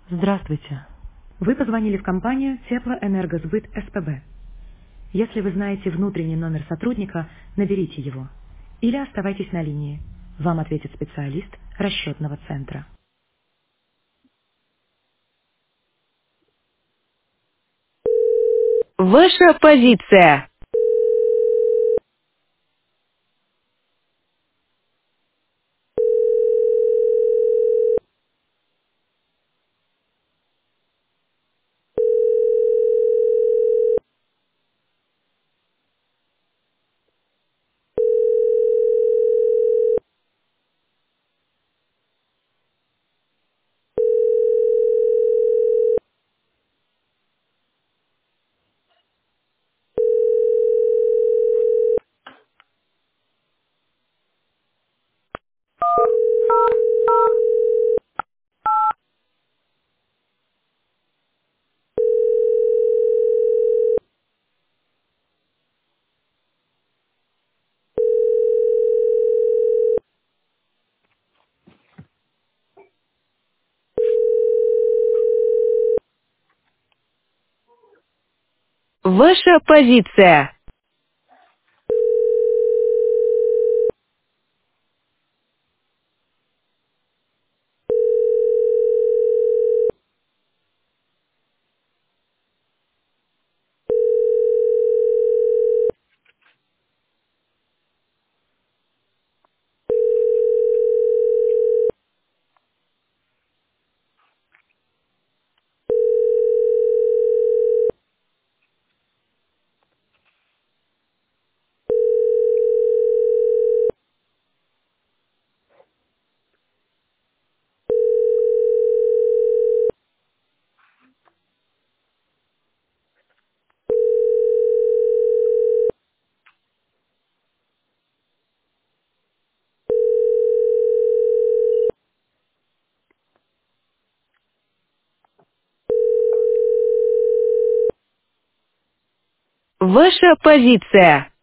Здравствуйте. Вы позвонили в компанию Теплоэнергосбыт СПБ. Если вы знаете внутренний номер сотрудника, наберите его. Или оставайтесь на линии. Вам ответит специалист расчетного центра. Ваша позиция. Ваша позиция. Ваша позиция.